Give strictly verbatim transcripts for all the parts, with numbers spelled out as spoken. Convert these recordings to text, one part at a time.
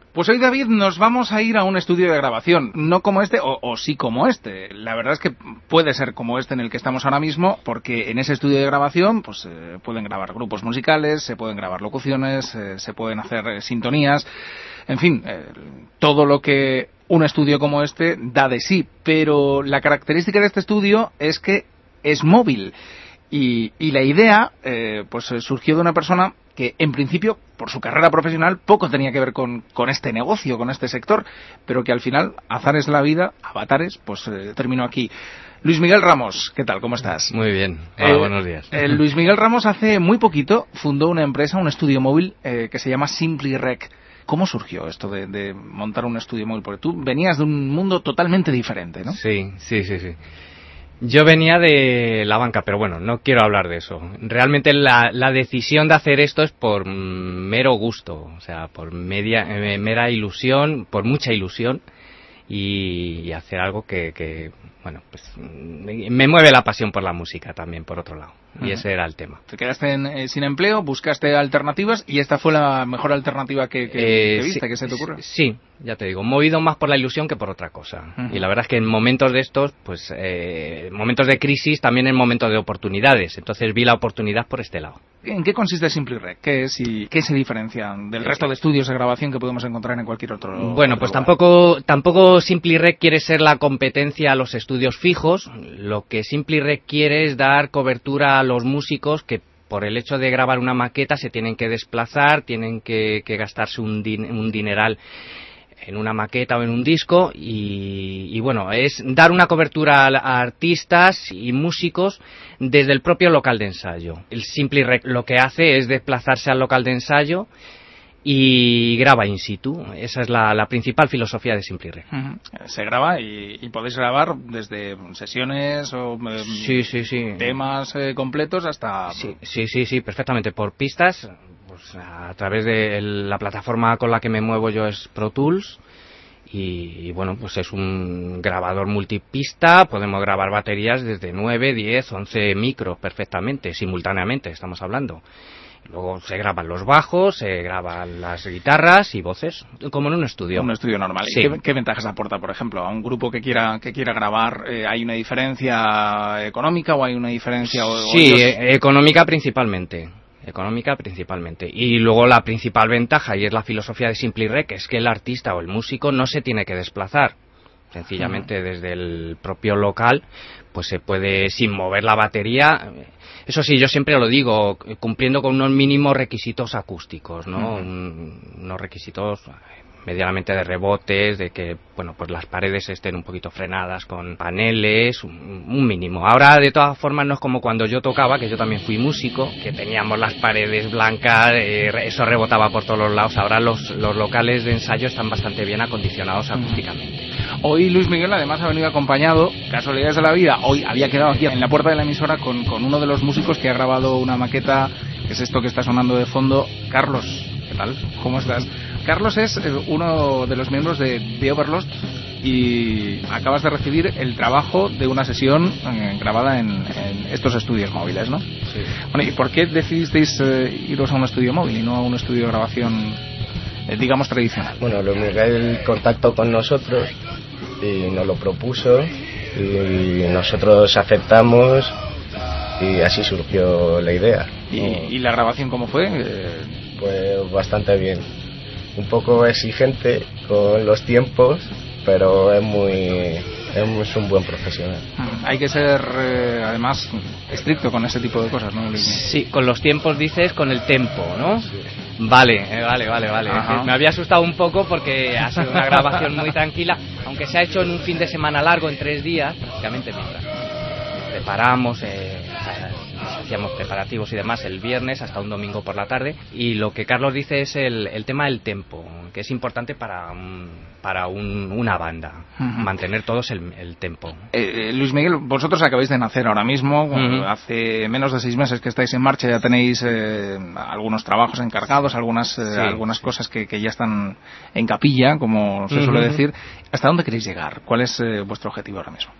Pues hoy, David, nos vamos a ir a un estudio de grabación, no como este, o, o sí como este. La verdad es que puede ser como este en el que estamos ahora mismo, porque en ese estudio de grabación pues eh, pueden grabar grupos musicales, se pueden grabar locuciones, eh, se pueden hacer eh, sintonías, en fin, eh, todo lo que un estudio como este da de sí. Pero la característica de este estudio es que es móvil. Y, y la idea eh, pues surgió de una persona que en principio por su carrera profesional poco tenía que ver con, con este negocio, con este sector, pero que al final, azares de la vida, avatares, pues eh, terminó aquí. Luis Miguel Ramos, ¿qué tal? ¿Cómo estás? Muy bien. Hola, eh, buenos días. Eh, Luis Miguel Ramos hace muy poquito fundó una empresa, un estudio móvil eh, que se llama SimplyRec. ¿Cómo surgió esto de, de montar un estudio móvil? Porque tú venías de un mundo totalmente diferente, ¿no? Sí, sí, sí, sí. Yo venía de la banca, pero bueno, no quiero hablar de eso. Realmente la, la decisión de hacer esto es por mero gusto, o sea, por media, eh, mera ilusión, por mucha ilusión, y, y hacer algo que, que, bueno, pues me mueve la pasión por la música también, por otro lado. Y uh-huh. Ese era el tema. Te quedaste en, eh, sin empleo, buscaste alternativas y esta fue la mejor alternativa que, que, eh, que viste, sí, que se te ocurrió. Sí, ya te digo, movido más por la ilusión que por otra cosa. Uh-huh. Y la verdad es que en momentos de estos, pues, eh, momentos de crisis, también en momentos de oportunidades. Entonces vi la oportunidad por este lado. ¿En qué consiste SimplyRec? ¿Qué es y qué se diferencia del resto de estudios de grabación que podemos encontrar en cualquier otro lugar? Bueno, pues tampoco, tampoco SimplyRec quiere ser la competencia a los estudios fijos. Lo que SimplyRec quiere es dar cobertura a los músicos que por el hecho de grabar una maqueta se tienen que desplazar, tienen que, que gastarse un, din, un dineral en una maqueta o en un disco y, y bueno, es dar una cobertura a, a artistas y músicos desde el propio local de ensayo. El SimplyRec lo que hace es desplazarse al local de ensayo y graba in situ. Esa es la, la principal filosofía de SimplyRec. Uh-huh. Se graba y, y podéis grabar desde sesiones o eh, sí, sí, sí. temas eh, completos hasta... Sí, sí, sí, sí, perfectamente. Por pistas, pues a través de la plataforma con la que me muevo yo es Pro Tools. Y, y bueno, pues es un grabador multipista, podemos grabar baterías desde nueve, diez, once micros perfectamente, simultáneamente estamos hablando. Luego se graban los bajos, se graban las guitarras y voces, como en un estudio. Un estudio normal. Sí. ¿Qué, ¿Qué ventajas aporta, por ejemplo, a un grupo que quiera que quiera grabar? Eh, ¿Hay una diferencia económica o hay una diferencia...? O, sí, o ellos... eh, económica principalmente. Económica principalmente. Y luego la principal ventaja, y es la filosofía de SimplyRec, es que el artista o el músico no se tiene que desplazar. Sencillamente uh-huh. desde el propio local, pues se puede, sin mover la batería... Eso sí, yo siempre lo digo, cumpliendo con unos mínimos requisitos acústicos, ¿no? Uh-huh. Un, unos requisitos medianamente de rebotes, de que, bueno, pues las paredes estén un poquito frenadas con paneles, un, un mínimo. Ahora, de todas formas, no es como cuando yo tocaba, que yo también fui músico, que teníamos las paredes blancas, eh, eso rebotaba por todos los lados. Ahora los, los locales de ensayo están bastante bien acondicionados acústicamente. Hoy Luis Miguel además ha venido acompañado, casualidades de la vida, hoy había quedado aquí en la puerta de la emisora con, con uno de los músicos que ha grabado una maqueta, que es esto que está sonando de fondo. Carlos, ¿qué tal? ¿Cómo estás? Carlos es uno de los miembros de The Overlost y acabas de recibir el trabajo de una sesión eh, grabada en, en estos estudios móviles, ¿no? Sí. Bueno, ¿y por qué decidisteis eh, iros a un estudio móvil y no a un estudio de grabación, eh, digamos, tradicional? Bueno, Luis Miguel contactó con nosotros y nos lo propuso y nosotros aceptamos y así surgió la idea. ¿Y, ¿no? ¿Y la grabación cómo fue? Eh... Pues bastante bien. Un poco exigente con los tiempos, pero es muy es un buen profesional. Hay que ser eh, además estricto con ese tipo de cosas, ¿no? Sí, con los tiempos dices, con el tempo, ¿no? Sí. Vale, eh, vale, vale, vale. Ajá. Me había asustado un poco porque ha sido una grabación muy tranquila, aunque se ha hecho en un fin de semana largo, en tres días, prácticamente mientras preparamos, eh, hacíamos preparativos y demás el viernes hasta un domingo por la tarde. Y lo que Carlos dice es el, el tema del tempo, que es importante para un, para un, una banda, uh-huh. mantener todos el, el tempo. Eh, Luis Miguel, vosotros acabáis de nacer ahora mismo, uh-huh. hace menos de seis meses que estáis en marcha, ya tenéis eh, algunos trabajos encargados, algunas eh, sí, algunas sí. cosas que, que ya están en capilla, como se uh-huh. suele decir. ¿Hasta dónde queréis llegar? ¿Cuál es eh, vuestro objetivo ahora mismo?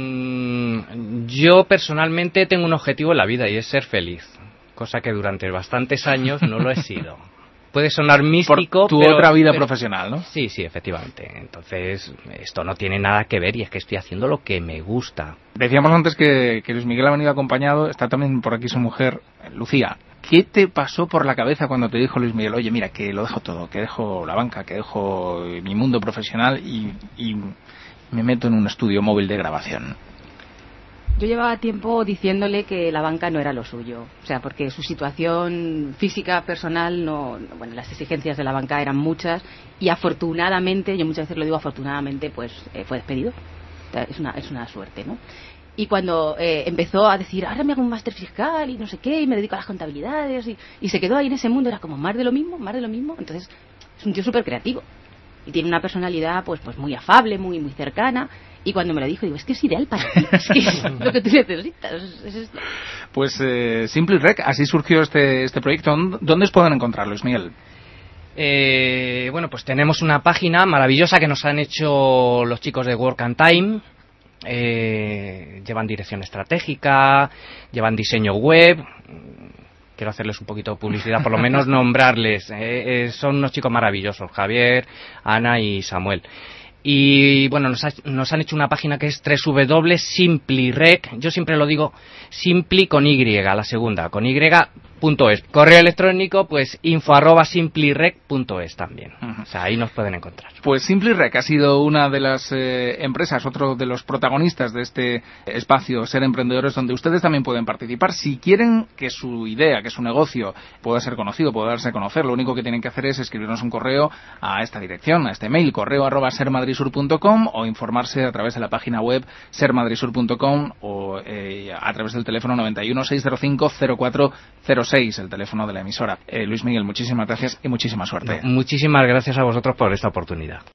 Mm, yo personalmente tengo un objetivo en la vida y es ser feliz, cosa que durante bastantes años no lo he sido. puede sonar místico, por tu pero, otra vida pero, profesional, ¿no? Sí, sí, efectivamente. Entonces, esto no tiene nada que ver y es que estoy haciendo lo que me gusta. Decíamos antes que, que Luis Miguel ha venido acompañado, está también por aquí su mujer, Lucía. ¿Qué te pasó por la cabeza cuando te dijo Luis Miguel, oye, mira, que lo dejo todo, que dejo la banca, que dejo mi mundo profesional y, y me meto en un estudio móvil de grabación? Yo llevaba tiempo diciéndole que la banca no era lo suyo, o sea, porque su situación física, personal, no, bueno, las exigencias de la banca eran muchas y afortunadamente, yo muchas veces lo digo afortunadamente, pues eh, fue despedido. Es una, es una suerte, ¿no? Y cuando eh, empezó a decir, ahora me hago un máster fiscal y no sé qué, y me dedico a las contabilidades, y, y se quedó ahí en ese mundo, era como más de lo mismo, más de lo mismo. Entonces, es un tío súper creativo y tiene una personalidad pues pues muy afable, muy muy cercana. Y cuando me lo dijo, digo, es que es ideal para ti, es que es lo que tú necesitas. Es, es esto. Pues eh, Simply Rec, así surgió este, este proyecto. ¿Dónde os pueden encontrar, Luis Miguel? Eh, bueno, pues tenemos una página maravillosa que nos han hecho los chicos de Work and Time. Eh, llevan dirección estratégica, llevan diseño web. Quiero hacerles un poquito de publicidad, por lo menos nombrarles. Eh, eh, son unos chicos maravillosos, Javier, Ana y Samuel. Y bueno, nos, ha, nos han hecho una página que es doble u doble u doble punto simply rec. Yo siempre lo digo Simply con Y, la segunda, con Y punto es. Correo electrónico, pues info arroba simplyrec punto es también. Uh-huh. O sea, ahí nos pueden encontrar. Pues Simply Rec ha sido una de las eh, empresas, otro de los protagonistas de este espacio Ser Emprendedores, donde ustedes también pueden participar. Si quieren que su idea, que su negocio pueda ser conocido, pueda darse a conocer, lo único que tienen que hacer es escribirnos un correo a esta dirección, a este mail, correo arroba sermadrisur punto com, o informarse a través de la página web sermadrisur punto com o eh, a través del teléfono noventa y uno, seiscientos cinco, cero cuatro cero seis, el teléfono de la emisora. Eh, Luis Miguel, muchísimas gracias y muchísima suerte. Muchísimas gracias a vosotros por esta oportunidad.